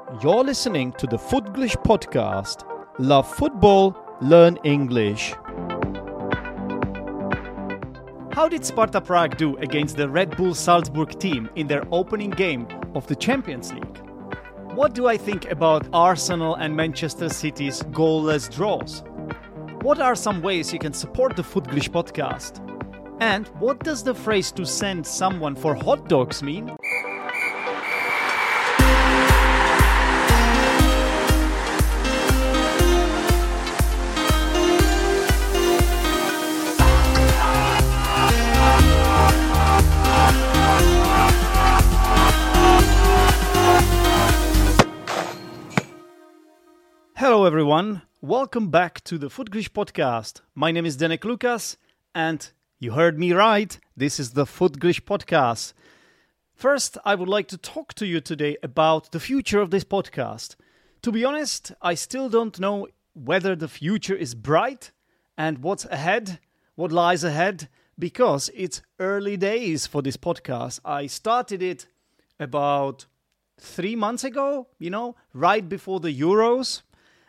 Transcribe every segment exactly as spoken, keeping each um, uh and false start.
You're listening to the Footglish podcast. Love football, learn English. How did Sparta Prague do against the Red Bull Salzburg team in their opening game of the Champions League? What do I think about Arsenal and Manchester City's goalless draws? What are some ways you can support the Footglish podcast? And what does the phrase to send someone for hot dogs mean? Hello everyone, welcome back to the Footglish podcast. My name is Denek Lukas and you heard me right, this is the Footglish podcast. First, I would like to talk to you today about the future of this podcast. To be honest, I still don't know whether the future is bright and what's ahead, what lies ahead, because it's early days for this podcast. I started it about three months ago, you know, right before the Euros.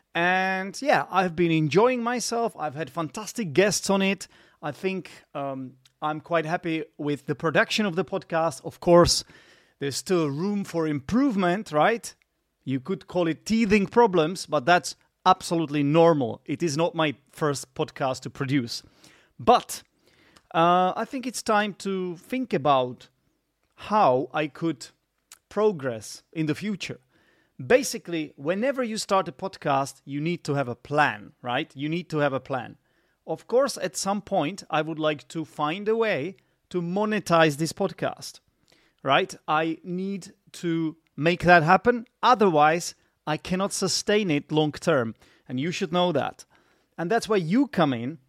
And yeah, I've been enjoying myself. I've had fantastic guests on it. I think um, I'm quite happy with the production of the podcast. Of course, there's still room for improvement, right? You could call it teething problems, but that's absolutely normal. It is not my first podcast to produce. But uh, I think it's time to think about how I could progress in the future. Basically, whenever you start a podcast, you need to have a plan, right? You need to have a plan. Of course, at some point, I would like to find a way to monetize this podcast, right? I need to make that happen. Otherwise, I cannot sustain it long term. And you should know that. And that's where you come in.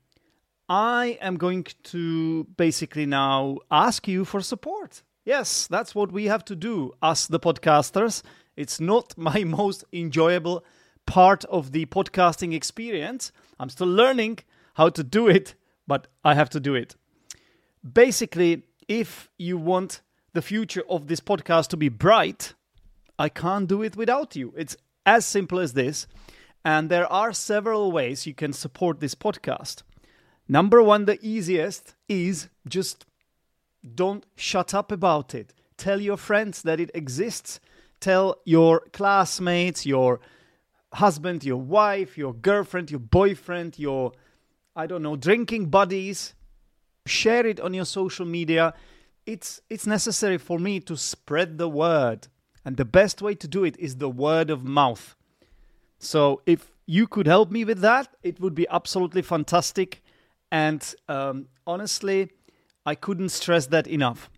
I am going to basically now ask you for support. Yes, that's what we have to do, us the podcasters. It's not my most enjoyable part of the podcasting experience. I'm still learning how to do it, but I have to do it. Basically, if you want the future of this podcast to be bright, I can't do it without you. It's as simple as this. And there are several ways you can support this podcast. Number one, the easiest is just don't shut up about it. Tell your friends that it exists. Tell your classmates, your husband, your wife, your girlfriend, your boyfriend, your, I don't know, drinking buddies. Share it on your social media. It's it's necessary for me to spread the word. And the best way to do it is the word of mouth. So if you could help me with that, it would be absolutely fantastic. And um, honestly, I couldn't stress that enough.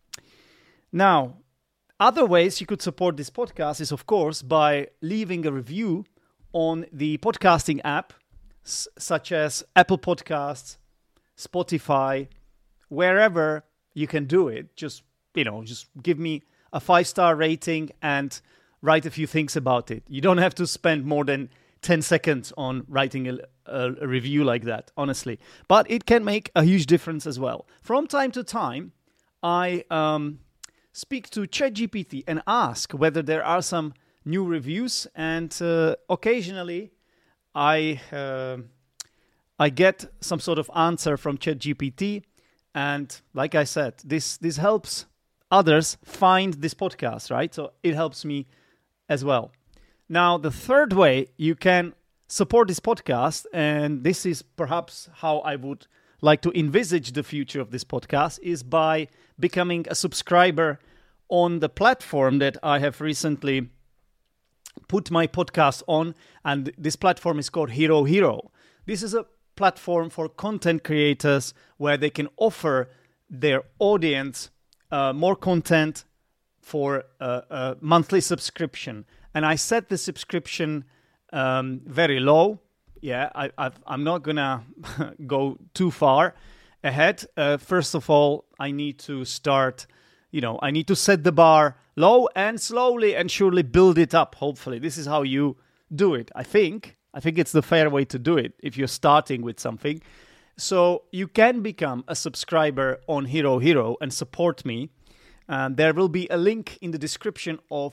Now, other ways you could support this podcast is, of course, by leaving a review on the podcasting app, s- such as Apple Podcasts, Spotify, wherever you can do it. Just, you know, just give me a five-star rating and write a few things about it. You don't have to spend more than ten seconds on writing a, a, a review like that, honestly. But it can make a huge difference as well. From time to time, I um, speak to ChatGPT and ask whether there are some new reviews. And uh, occasionally, I uh, I get some sort of answer from ChatGPT. And like I said, this this helps others find this podcast, right? So it helps me as well. Now, the third way you can support this podcast, and this is perhaps how I would like to envisage the future of this podcast, is by becoming a subscriber on the platform that I have recently put my podcast on, and this platform is called Hero Hero. This is a platform for content creators where they can offer their audience uh, more content for a, a monthly subscription. And I set the subscription um, very low. Yeah, I, I've, I'm not going to go too far ahead. Uh, first of all, I need to start, you know, I need to set the bar low and slowly and surely build it up, hopefully. This is how you do it, I think. I think it's the fair way to do it if you're starting with something. So you can become a subscriber on Hero Hero and support me. Um, there will be a link in the description of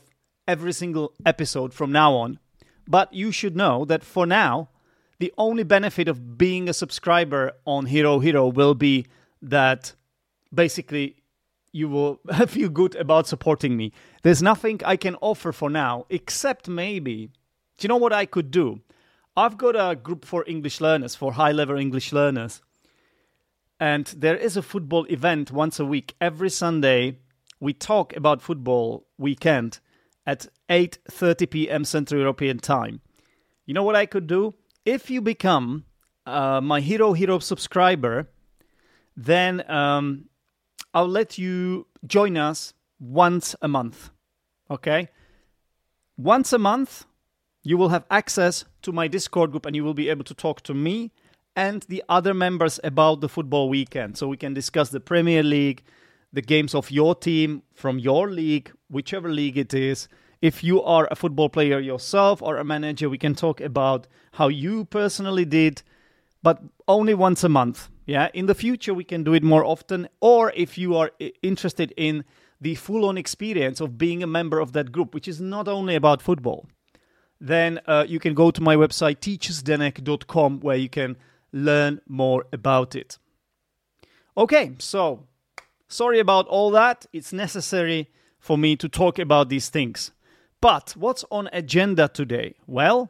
every single episode from now on. But you should know that for now, the only benefit of being a subscriber on Hero Hero will be that basically you will feel good about supporting me. There's nothing I can offer for now, except maybe, do you know what I could do? I've got a group for English learners, for high-level English learners. And there is a football event once a week. Every Sunday, we talk about football weekend at eight thirty p.m. Central European Time. You know what I could do? If you become uh, my Hero Hero subscriber, then um, I'll let you join us once a month. Okay? Once a month, you will have access to my Discord group and you will be able to talk to me and the other members about the football weekend. So we can discuss the Premier League, the games of your team from your league, whichever league it is. If you are a football player yourself or a manager, we can talk about how you personally did, but only once a month. Yeah, in the future, we can do it more often. Or if you are interested in the full-on experience of being a member of that group, which is not only about football, then uh, you can go to my website, teachers denek dot com, where you can learn more about it. Okay, so sorry about all that. It's necessary for me to talk about these things. But what's on agenda today? Well,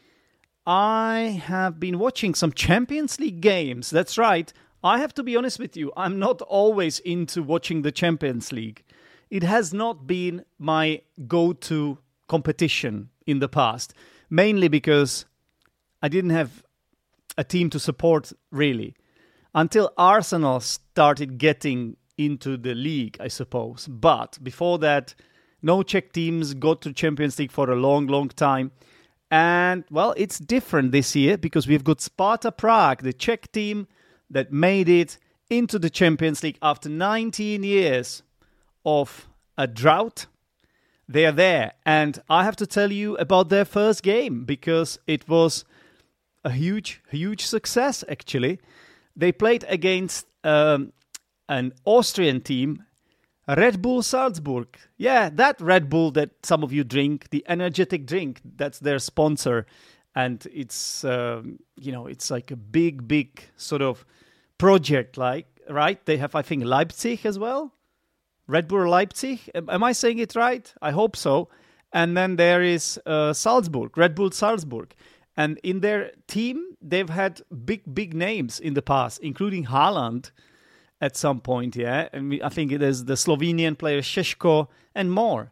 I have been watching some Champions League games. That's right. I have to be honest with you. I'm not always into watching the Champions League. It has not been my go-to competition in the past, mainly because I didn't have a team to support, really, until Arsenal started getting into the league, I suppose. But before that, no Czech teams got to Champions League for a long, long time. And, well, it's different this year because we've got Sparta Prague, the Czech team that made it into the Champions League after nineteen years of a drought. They are there. And I have to tell you about their first game because it was a huge, huge success, actually. They played against um, an Austrian team, Red Bull Salzburg. Yeah, that Red Bull that some of you drink, the energetic drink, that's their sponsor. And it's, um, you know, it's like a big, big sort of project, like, right? They have, I think, Leipzig as well. Red Bull Leipzig. Am I saying it right? I hope so. And then there is uh, Salzburg, Red Bull Salzburg. And in their team, they've had big, big names in the past, including Haaland at some point, yeah? And we, I think it is the Slovenian player Šeško and more.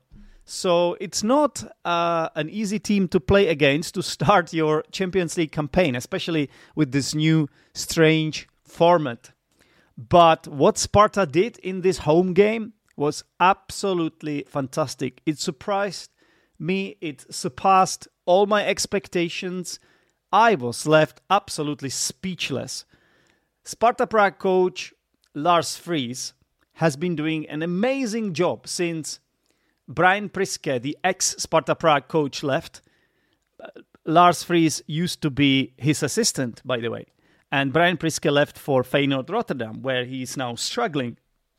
So it's not uh, an easy team to play against to start your Champions League campaign, especially with this new strange format. But what Sparta did in this home game was absolutely fantastic. It surprised me. It surpassed all my expectations. I was left absolutely speechless. Sparta Prague coach Lars Friis has been doing an amazing job since Brian Priske, the ex-Sparta Prague coach, left. Uh, Lars Friis used to be his assistant, by the way. And Brian Priske left for Feyenoord Rotterdam, where he is now struggling.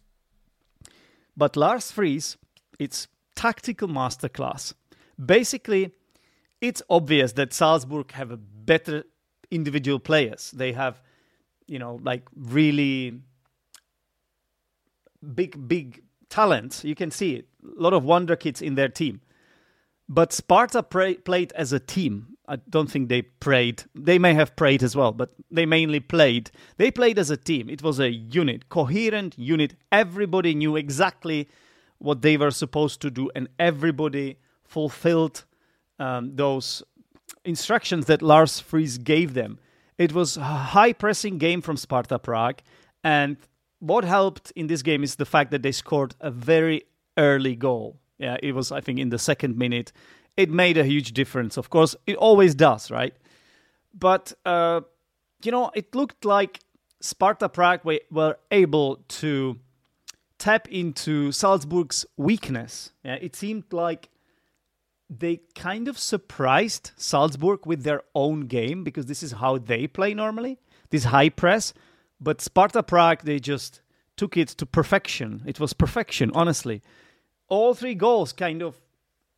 But Lars Friis, it's tactical masterclass. Basically, it's obvious that Salzburg have a better individual players. They have, you know, like really big, big talents. You can see it. A lot of wonder kids in their team. But Sparta pray, played as a team. I don't think they prayed. They may have prayed as well, but they mainly played. They played as a team. It was a unit, coherent unit. Everybody knew exactly what they were supposed to do, and everybody fulfilled um, those instructions that Lars Friis gave them. It was a high-pressing game from Sparta Prague, and what helped in this game is the fact that they scored a very early goal. Yeah, it was, I think, in the second minute. It made a huge difference. Of course, it always does, right? But, uh, you know, it looked like Sparta Prague were able to tap into Salzburg's weakness. Yeah, it seemed like they kind of surprised Salzburg with their own game, because this is how they play normally, this high press. But Sparta Prague, they just took it to perfection. It was perfection, honestly. All three goals kind of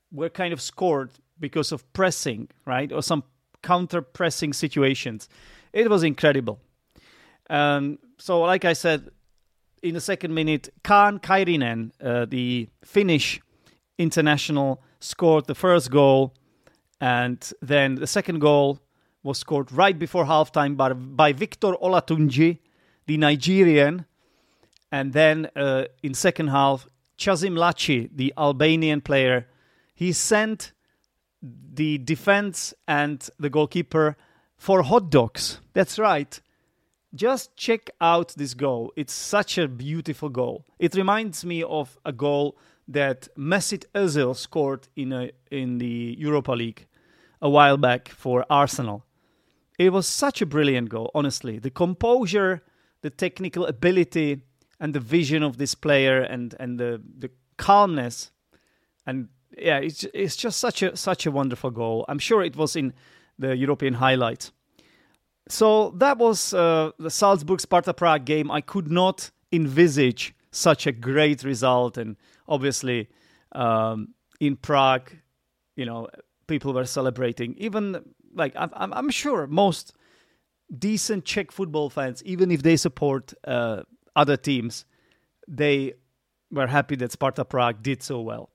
were kind of scored because of pressing, right? Or some counter-pressing situations. It was incredible. Um, so, like I said, in the second minute, Kaan Kairinen, uh, the Finnish international, scored the first goal. And then the second goal was scored right before halftime by, by Victor Olatunji, the Nigerian. And then uh, in second half, Chazim Lachi, the Albanian player, he sent the defense and the goalkeeper for hot dogs. That's right. Just check out this goal. It's such a beautiful goal. It reminds me of a goal that Mesut Özil scored in a, in the Europa League a while back for Arsenal. It was such a brilliant goal, honestly. The composure, the technical ability, and the vision of this player, and, and the, the calmness, and yeah, it's it's just such a such a wonderful goal. I'm sure it was in the European highlights. So that was uh, the Salzburg-Sparta Prague game. I could not envisage such a great result, and obviously um, in Prague, you know, people were celebrating. Even like I'm, I'm sure most decent Czech football fans, even if they support uh, other teams, they were happy that Sparta Prague did so well.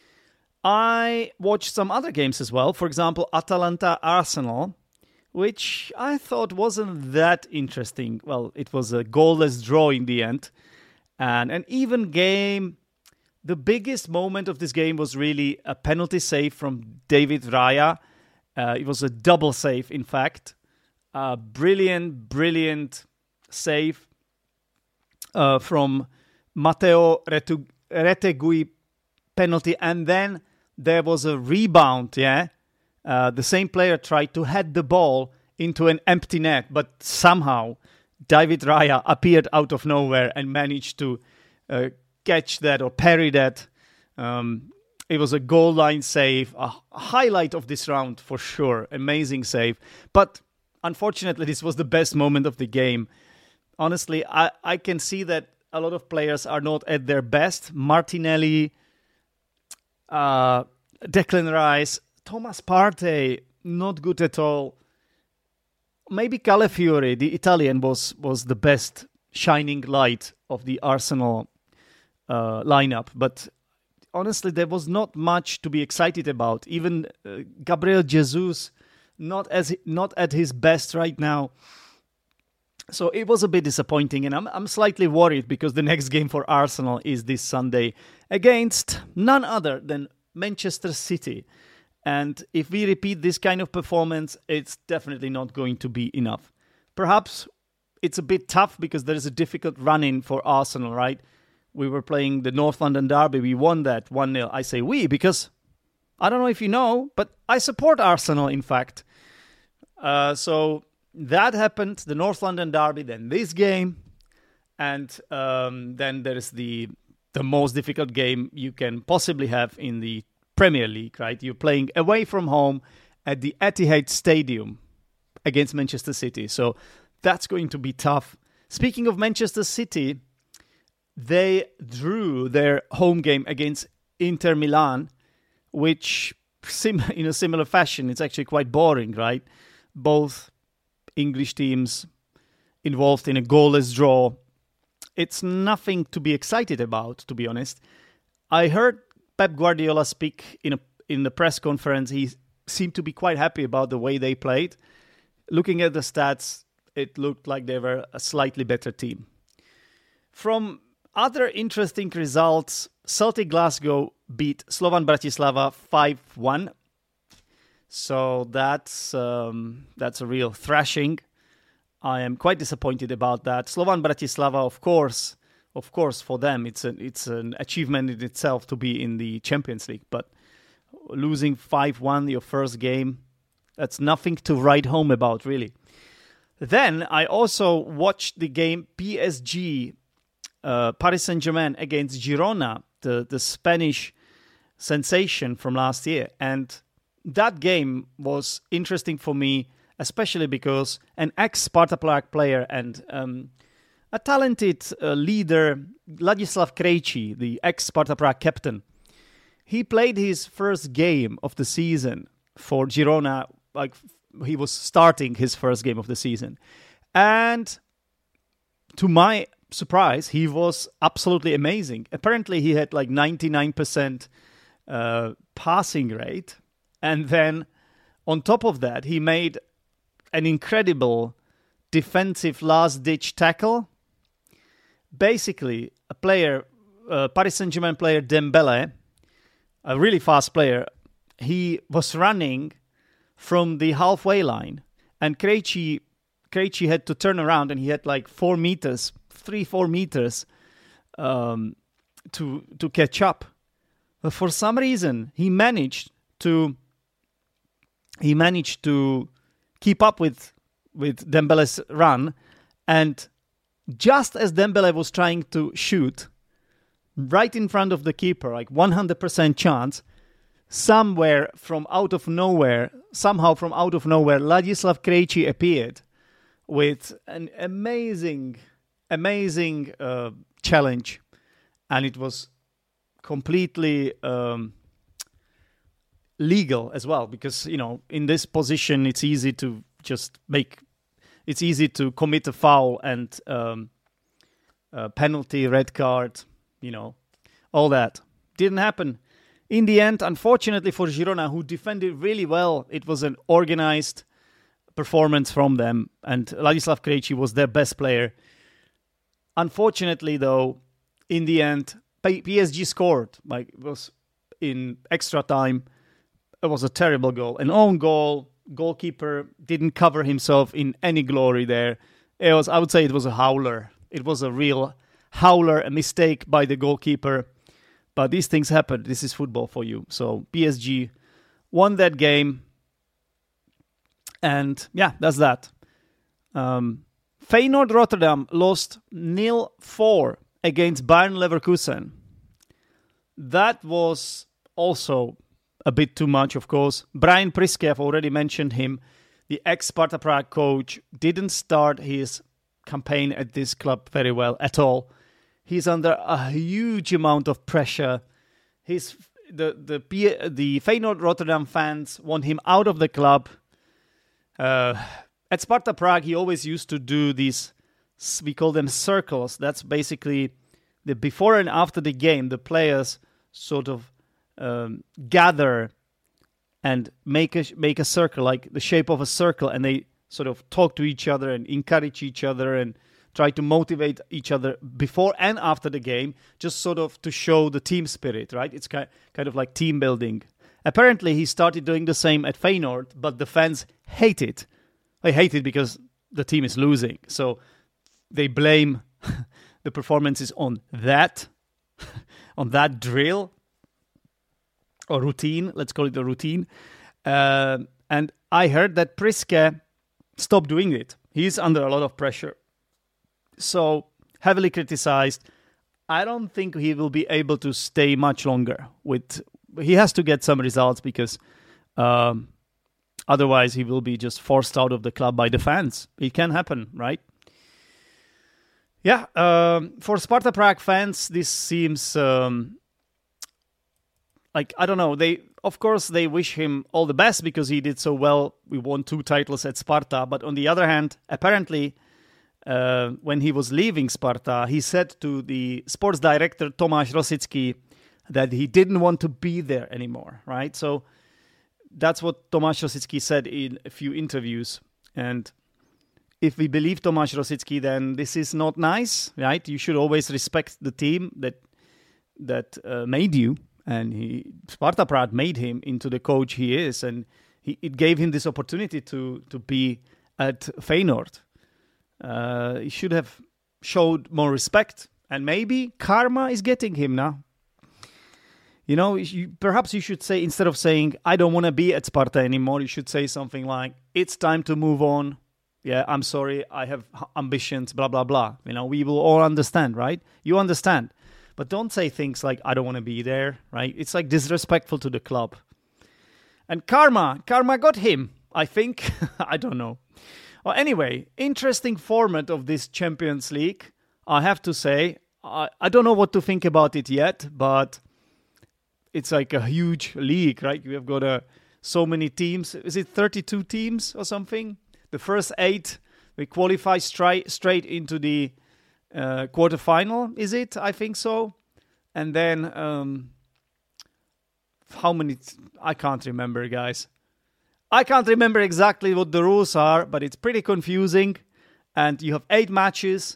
I watched some other games as well. For example, Atalanta-Arsenal, which I thought wasn't that interesting. Well, it was a goalless draw in the end. And an even game. The biggest moment of this game was really a penalty save from David Raya. Uh, it was a double save, in fact. A brilliant, brilliant save uh, from Matteo Retu- Retegui penalty. And then there was a rebound, yeah? Uh, the same player tried to head the ball into an empty net, but somehow David Raya appeared out of nowhere and managed to uh, catch that or parry that. Um, it was a goal line save, a highlight of this round for sure. Amazing save. But unfortunately, this was the best moment of the game. Honestly, I, I can see that a lot of players are not at their best. Martinelli, uh, Declan Rice, Thomas Partey, not good at all. Maybe Calafiori, the Italian, was, was the best shining light of the Arsenal uh, lineup. But honestly, there was not much to be excited about. Even uh, Gabriel Jesus, not as not at his best right now. So it was a bit disappointing, and I'm I'm slightly worried because the next game for Arsenal is this Sunday against none other than Manchester City. And if we repeat this kind of performance, it's definitely not going to be enough. Perhaps it's a bit tough because there is a difficult run-in for Arsenal, right? We were playing the North London Derby. We won that one nil. I say we because I don't know if you know, but I support Arsenal, in fact. Uh, so that happened, the North London Derby, then this game. And um, then there's the the most difficult game you can possibly have in the Premier League, right? You're playing away from home at the Etihad Stadium against Manchester City. So that's going to be tough. Speaking of Manchester City, they drew their home game against Inter Milan, which sim- in a similar fashion, it's actually quite boring, right? Both English teams involved in a goalless draw. It's nothing to be excited about, to be honest. I heard Pep Guardiola speak in a in the press conference. He seemed to be quite happy about the way they played. Looking at the stats, it looked like they were a slightly better team. From other interesting results, Celtic Glasgow beat Slovan Bratislava five one. So that's um, that's a real thrashing. I am quite disappointed about that. Slovan Bratislava, of course, of course, for them, it's an it's an achievement in itself to be in the Champions League. But losing five one your first game, that's nothing to write home about, really. Then I also watched the game P S G, uh, Paris Saint-Germain against Girona, the, the Spanish sensation from last year. And that game was interesting for me, especially because an ex-Sparta Prague player and um, a talented uh, leader, Ladislav Krejci, the ex-Sparta Prague captain, he played his first game of the season for Girona, like he was starting his first game of the season. And to my surprise, he was absolutely amazing. Apparently, he had like ninety-nine percent uh, passing rate. And then on top of that, he made an incredible defensive last-ditch tackle. Basically, a player, uh, Paris Saint-Germain player Dembele, a really fast player, he was running from the halfway line, and Krejci, Krejci had to turn around, and he had like four meters, three, four meters um, to to catch up. But for some reason, he managed to he managed to keep up with with Dembele's run, and just as Dembele was trying to shoot, right in front of the keeper, like one hundred percent chance, somewhere from out of nowhere, somehow from out of nowhere, Ladislav Krejci appeared with an amazing, amazing uh, challenge. And it was completely um, legal as well, because, you know, in this position, it's easy to just make, it's easy to commit a foul and um, a penalty, red card, you know, all that. Didn't happen. In the end, unfortunately for Girona, who defended really well, it was an organized performance from them, and Ladislav Krejci was their best player. Unfortunately, though, in the end, P S G scored. Like, it was in extra time. It was a terrible goal. An own goal. Goalkeeper didn't cover himself in any glory there. It was, I would say it was a howler. It was a real howler, a mistake by the goalkeeper. But these things happen. This is football for you. So P S G won that game. And yeah, that's that. Um, Feyenoord Rotterdam lost nil four against Bayern Leverkusen. That was also a bit too much, of course. Brian Priske, I've already mentioned him. The ex-Sparta Prague coach didn't start his campaign at this club very well at all. He's under a huge amount of pressure. He's the the the Feyenoord Rotterdam fans want him out of the club. Uh, at Sparta Prague, he always used to do these, we call them circles. That's basically the before and after the game, the players sort of um, gather and make a make a circle, like the shape of a circle, and they sort of talk to each other and encourage each other and try to motivate each other before and after the game, just sort of to show the team spirit, right? It's kind of like team building. Apparently, he started doing the same at Feyenoord, but the fans hate it. They hate it because the team is losing. So they blame the performances on that, on that drill or routine. Let's call it a routine. Uh, and I heard that Priske stopped doing it. He's under a lot of pressure. So heavily criticized. I don't think he will be able to stay much longer. With he has to get some results, because um, otherwise he will be just forced out of the club by the fans. It can happen, right? Yeah, um, for Sparta Prague fans, this seems um, like, I don't know. They, of course, they wish him all the best because he did so well. We won two titles at Sparta. But on the other hand, apparently, Uh, when he was leaving Sparta, he said to the sports director, Tomáš Rosický, that he didn't want to be there anymore, right? So that's what Tomáš Rosický said in a few interviews. And if we believe Tomáš Rosický, then this is not nice, right? You should always respect the team that that uh, made you. And he, Sparta Prague made him into the coach he is. And he, it gave him this opportunity to, to be at Feyenoord. Uh, he should have showed more respect, and maybe karma is getting him now. You know, you, perhaps you should say, instead of saying, I don't want to be at Sparta anymore, you should say something like, it's time to move on. Yeah, I'm sorry, I have ambitions, blah, blah, blah. You know, we will all understand, right? You understand. But don't say things like, I don't want to be there, right? It's like disrespectful to the club. And karma, karma got him, I think. I don't know. Well, anyway, interesting format of this Champions League. I have to say, I, I don't know what to think about it yet, but it's like a huge league, right? We have got a, so many teams. Is it thirty-two teams or something? The first eight, we qualify stri- straight into the uh, quarterfinal, is it? I think so. And then, um, how many? T- I can't remember, guys. I can't remember exactly what the rules are, but it's pretty confusing. And you have eight matches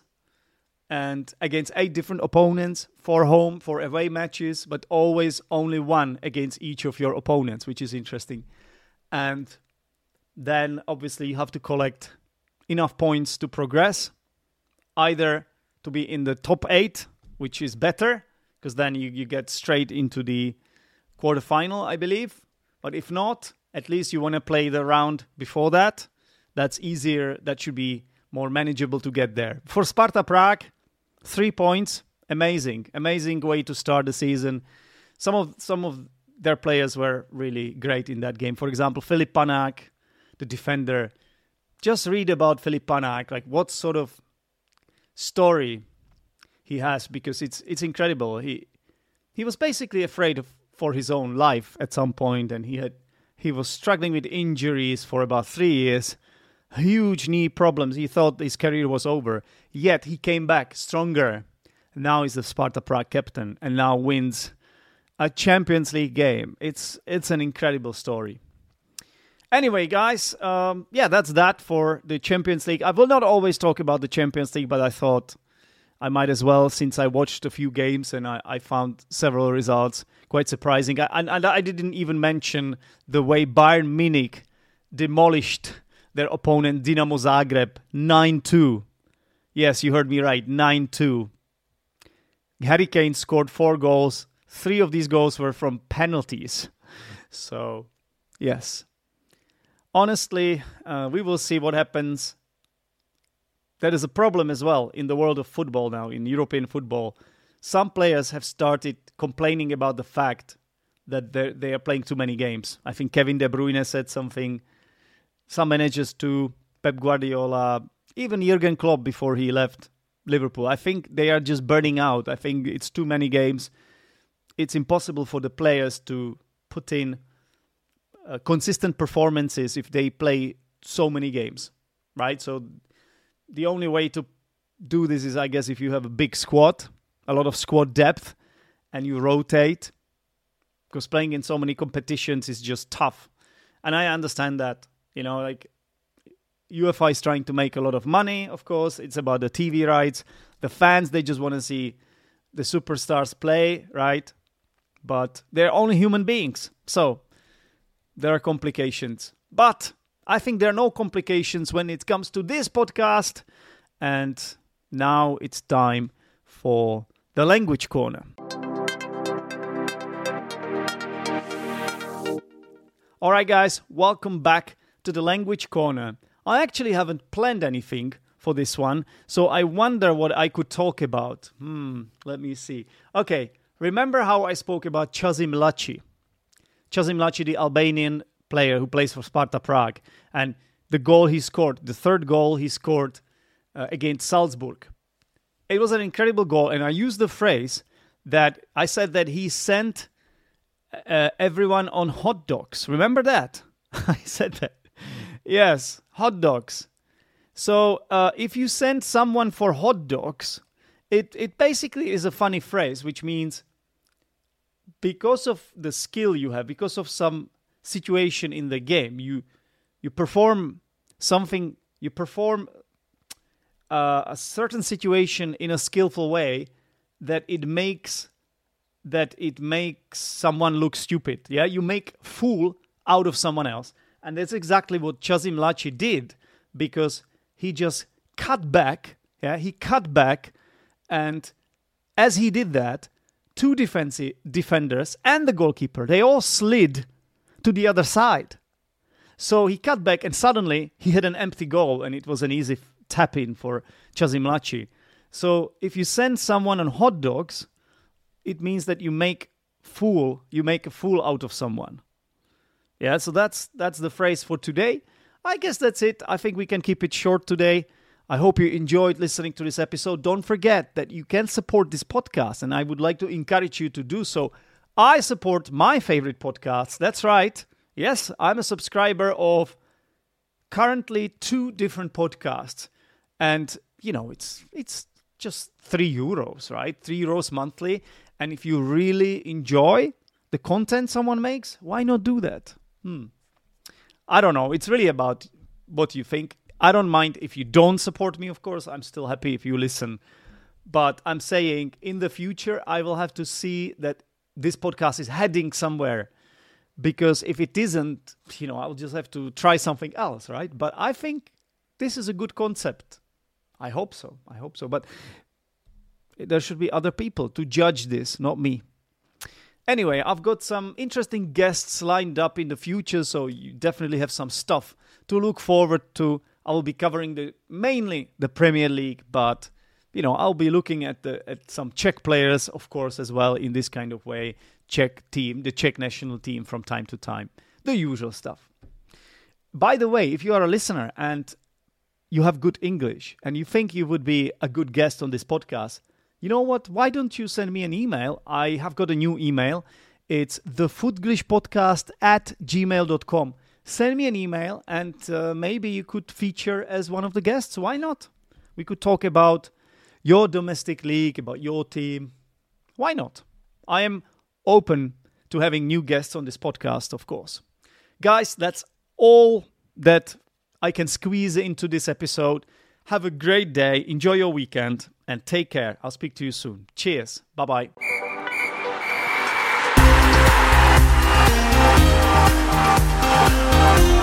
and against eight different opponents, four home, four away matches, but always only one against each of your opponents, which is interesting. And then obviously you have to collect enough points to progress, either to be in the top eight, which is better, because then you, you get straight into the quarterfinal, I believe. But if not, at least you want to play the round before that. That's easier. That should be more manageable to get there. For Sparta Prague, three points. Amazing. Amazing way to start the season. Some of some of their players were really great in that game. For example, Filip Panák, the defender. Just read about Filip Panák, like what sort of story he has, because it's it's incredible. He he was basically afraid of for his own life at some point, and he had he was struggling with injuries for about three years. Huge knee problems. He thought his career was over. Yet he came back stronger. Now he's the Sparta Prague captain and now wins a Champions League game. It's it's an incredible story. Anyway, guys, um, yeah, that's that for the Champions League. I will not always talk about the Champions League, but I thought I might as well, since I watched a few games and I, I found several results quite surprising. I, and, and I didn't even mention the way Bayern Munich demolished their opponent Dinamo Zagreb nine two. Yes, you heard me right, nine two. Harry Kane scored four goals. Three of these goals were from penalties. So, yes. Honestly, uh, we will see what happens. That is a problem as well in the world of football now, in European football. Some players have started complaining about the fact that they are playing too many games. I think Kevin De Bruyne said something. Some managers too, Pep Guardiola, even Jurgen Klopp before he left Liverpool. I think they are just burning out. I think it's too many games. It's impossible for the players to put in uh, consistent performances if they play so many games, right? So the only way to do this is, I guess, if you have a big squad, a lot of squad depth, and you rotate, because playing in so many competitions is just tough. And I understand that. You know, like UEFA is trying to make a lot of money, of course. It's about the T V rights. The fans, they just want to see the superstars play, right? But they're only human beings. So there are complications. But I think there are no complications when it comes to this podcast. And now it's time for the Language Corner. All right, guys, welcome back to the Language Corner. I actually haven't planned anything for this one, so I wonder what I could talk about. Hmm, let me see. Okay, remember how I spoke about Chazim Laci? Chazim Laci, the Albanian player who plays for Sparta Prague, and the goal he scored, the third goal he scored uh, against Salzburg. It was an incredible goal, and I used the phrase that I said that he sent uh, everyone on hot dogs. Remember that? I said that. Yes, hot dogs. So uh, if you send someone for hot dogs, it, it basically is a funny phrase, which means because of the skill you have, because of some situation in the game, you you perform something, you perform uh, a certain situation in a skillful way that it makes that it makes someone look stupid. Yeah, you make fool out of someone else. And that's exactly what Chazim Laci did, because he just cut back. Yeah, he cut back, and as he did that, two defensive defenders and the goalkeeper, they all slid to the other side. So he cut back, and suddenly he had an empty goal, and it was an easy tap in for Chazim Laci. So if you send someone on hot dogs, it means that you make fool, you make a fool out of someone. Yeah, so that's that's the phrase for today. I guess that's it. I think we can keep it short today. I hope you enjoyed listening to this episode. Don't forget that you can support this podcast, and I would like to encourage you to do so I support my favorite podcasts. That's right. Yes, I'm a subscriber of currently two different podcasts. And, you know, it's it's just three euros, right? Three euros monthly. And if you really enjoy the content someone makes, why not do that? Hmm. I don't know. It's really about what you think. I don't mind if you don't support me, of course. I'm still happy if you listen. But I'm saying in the future, I will have to see that this podcast is heading somewhere. Because if it isn't, you know, I'll just have to try something else, right? But I think this is a good concept. I hope so. I hope so. But there should be other people to judge this, not me. Anyway, I've got some interesting guests lined up in the future, so you definitely have some stuff to look forward to. I will be covering the mainly the Premier League, but you know, I'll be looking at the at some Czech players, of course, as well in this kind of way. Czech team, the Czech national team from time to time, the usual stuff. By the way, if you are a listener and you have good English and you think you would be a good guest on this podcast, you know what? Why don't you send me an email? I have got a new email. It's thefutgrishpodcast at gmail dot com. Send me an email and uh, maybe you could feature as one of the guests. Why not? We could talk about your domestic league, about your team. Why not? I am open to having new guests on this podcast, of course. Guys, that's all that I can squeeze into this episode. Have a great day. Enjoy your weekend and take care. I'll speak to you soon. Cheers. Bye-bye. We'll be right back.